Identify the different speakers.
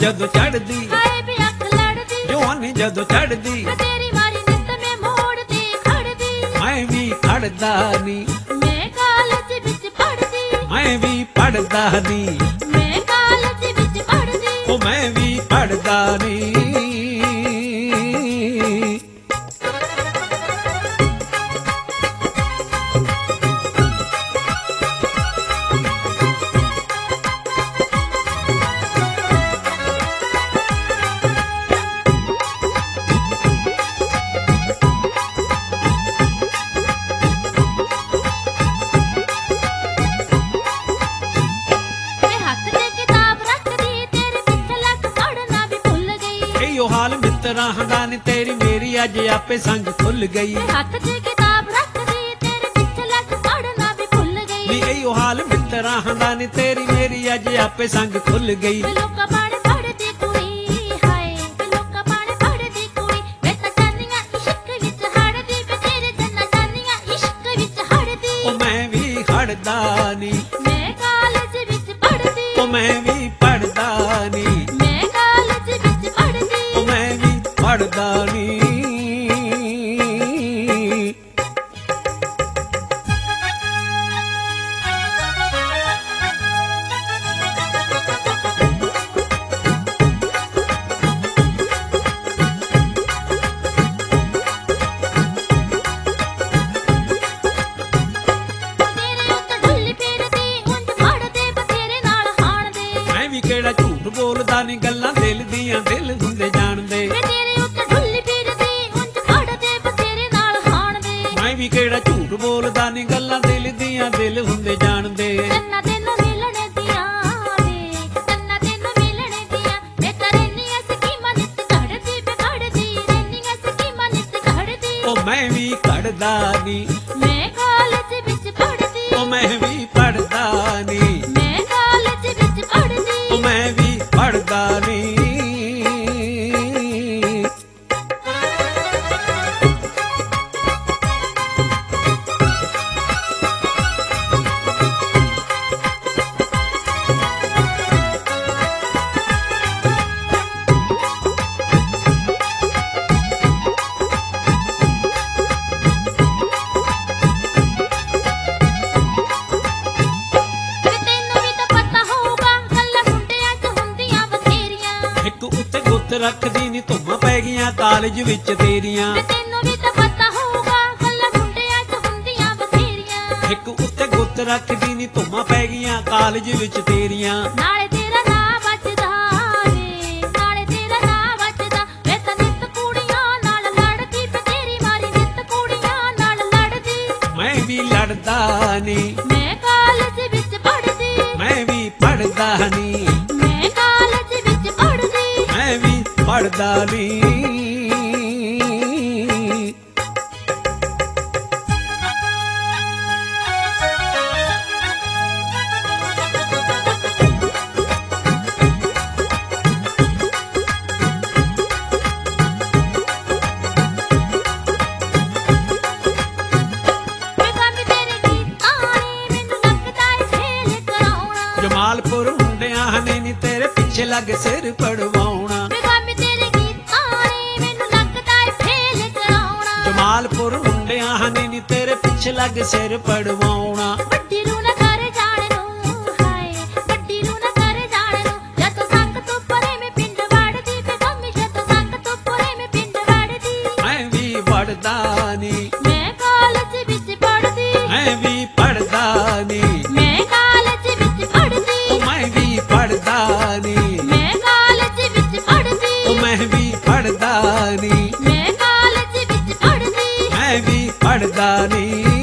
Speaker 1: जदों चढ़दी
Speaker 2: हाय भी अख लड़दी
Speaker 1: जवानी जदों चढ़दी
Speaker 2: तेरी मारी नित में मोड़दी खड़दी
Speaker 1: मैं भी खड़दा नी
Speaker 2: मैं कॉलेज विच पढ़दी
Speaker 1: मैं भी पढ़दा नी
Speaker 2: मैं कॉलेज विच पढ़दी
Speaker 1: ओ मैं भी पढ़दा नी हाल मित्रां दा नी तेरी मेरी अज आपे संग खुल गई
Speaker 2: हथ च किताब रख दी तेरे पिछे लग पढ़ना भी भुल गई
Speaker 1: नी एयो हाल मित्रां दा नी तेरी मेरी अज आपे संग खुल गई
Speaker 2: लोका पाने पढ़दी कुड़ी हाय लोका पाने पढ़दी कुड़ी मैं तां जानियां इश्क विच हड़दी वे तेरे जन्ना जानियां इश्क विच हड़दी
Speaker 1: ओ मैं भी हड़दा नी
Speaker 2: मैं कॉलेज विच पढ़दी
Speaker 1: ओ मैं भी पढ़दा नी
Speaker 2: मैं कॉलेज विच पढ़दी
Speaker 1: ओ मैं भी पढ़दा नी ਕਿਹੜਾ ਝੂਠ ਬੋਲਦਾ ਨੀ ਗੱਲਾਂ ਦਿਲ ਦੀਆਂ ਦਿਲ ਹੁੰਦੇ ਜਾਣਦੇ
Speaker 2: ਮੈਂ ਤੇਰੇ ਉੱਤੇ ਢੁੱਲੀ ਫਿਰਦੀ ਉਂਝ ਪੜਦੇ ਬਥੇਰੇ ਨਾਲ ਹਾਣਦੇ
Speaker 1: ਮੈਂ ਵੀ ਕਿਹੜਾ ਝੂਠ ਬੋਲਦਾ ਨੀ ਗੱਲਾਂ ਦਿਲ ਦੀਆਂ ਦਿਲ ਹੁੰਦੇ ਜਾਣਦੇ
Speaker 2: ਤੰਨਾ ਤੈਨੂੰ ਮਿਲਣੇ ਦੀਆਂ ਵੇ ਤੰਨਾ ਤੈਨੂੰ ਮਿਲਣੇ ਦੀਆਂ ਮੈਂ ਕਰਨੀਆਂ ਸਕੀਮਾਂ ਨਿੱਤ ਘੜਦੀ ਬਗੜਦੀ ਰਹਿਨੀਆਂ ਸਕੀਮਾਂ ਨਿੱਤ ਘੜਦੀ
Speaker 1: ਉਹ ਮੈਂ ਵੀ ਘੜਦਾ ਨੀ
Speaker 2: ਮੈਂ ਕਾਲਜ ਵਿੱਚ ਪੜਦੀ
Speaker 1: ਉਹ ਮੈਂ ਵੀ ਪੜਦਾ ਨੀ
Speaker 2: ਮੈਂ ਕਾਲਜ ਵਿੱਚ ਪੜਦੀ
Speaker 1: ਮੈਂ ਵੀ ਪੜਦਾ ਨੀ ਰੱਖਦੀ ਨੀ ਧੁੰਮਾਂ ਪੈ ਗਈਆਂ ਕਾਲਜ ਵਿੱਚ ਤੇਰੀਆਂ
Speaker 2: ਤੈਨੂੰ ਵੀ ਤਾਂ ਪਤਾ ਹੋਊਗਾ ਗੱਲਾਂ ਮੁੰਡਿਆਂ 'ਚ ਹੁੰਦੀਆਂ ਬਥੇਰੀਆਂ
Speaker 1: ਇੱਕ ਉੱਤੇ ਗੁੱਤ ਰੱਖਦੀ ਨੀ ਧੁੰਮਾਂ ਪੈ ਗਈਆਂ ਕਾਲਜ ਵਿੱਚ ਤੇਰੀਆਂ
Speaker 2: ਨਾਲੇ ਤੇਰਾ ਨਾਂ ਵੱਜਦਾ ਵੇ ਨਾਲੇ ਤੇਰਾ ਨਾਂ ਵੱਜਦਾ ਵੇ ਤਾਂ ਨਿੱਤ ਕੁੜੀਆਂ ਨਾਲ ਲੜਦੀ ਵੇ ਤੇਰੀ ਮਾਰੀ ਨਿੱਤ ਕੁੜੀਆਂ ਨਾਲ ਲੜਦੀ
Speaker 1: ਮੈਂ ਵੀ ਲੜਦਾ ਨੀ
Speaker 2: ਮੈਂ ਕਾਲਜ ਵਿੱਚ ਪੜਦੀ
Speaker 1: ਮੈਂ ਵੀ ਪੜਦਾ ਨੀ
Speaker 2: ਮੈਂ ਕਾਲਜ ਵਿੱਚ ਪੜਦੀ
Speaker 1: ਮੈਂ ਵੀ ਪੜਦਾ ਨੀ ਜਮਾਲਪੁਰ ਹੁੰਦਿਆਂ ਨੇ ਨੀ ਤੇਰੇ ਪਿੱਛੇ ਲੱਗ ਸਿਰ ਪੜਵਾਉਣਾ ਜਮਾਲਪੁਰ ਹੁੰਦਿਆਂ ਨੇ ਨੀ ਤੇਰੇ ਪਿੱਛੇ ਲੱਗ ਸਿਰ ਪੜਵਾਉਣਾ
Speaker 2: ਵੱਡੀ ਨੂੰ ਨਾ ਕਰ ਜਾਣ ਨੂੰ ਹਾਏ ਵੱਡੀ ਨੂੰ ਨਾ ਕਰ ਜਾਣ ਨੂੰ ਜਦੋਂ ਸੰਗ ਤੋਂ ਪਰੇ ਮੈਂ ਪਿੰਡ ਵੜਦੀ ਤੇ ਮੰਮੀ ਜਦੋਂ ਸੰਗ ਤੋਂ ਪਰੇ ਮੈਂ ਪਿੰਡ ਵੜਦੀ
Speaker 1: ਮੈਂ ਵੀ ਪੜਦਾ ਨੀ
Speaker 2: ਮੈਂ ਕਾਲਜ ਵਿੱਚ ਪੜਦੀ
Speaker 1: ਮੈਂ ਵੀ ਪੜਦਾ ਨੀ
Speaker 2: ਮੈਂ ਕਾਲਜ ਵਿੱਚ ਪੜਦੀ
Speaker 1: ਮੈਂ ਵੀ ਪੜਦਾ ਨੀ
Speaker 2: ਮੈਂ ਕਾਲਜ ਵਿੱਚ ਪੜਦੀ
Speaker 1: ਮੈਂ ਵੀ ਪੜਦਾ ਨੀ
Speaker 2: ਮੈਂ ਕਾਲਜ ਵਿੱਚ ਪੜਦੀ
Speaker 1: ਮੈਂ ਵੀ ਪੜਦਾ ਨੀ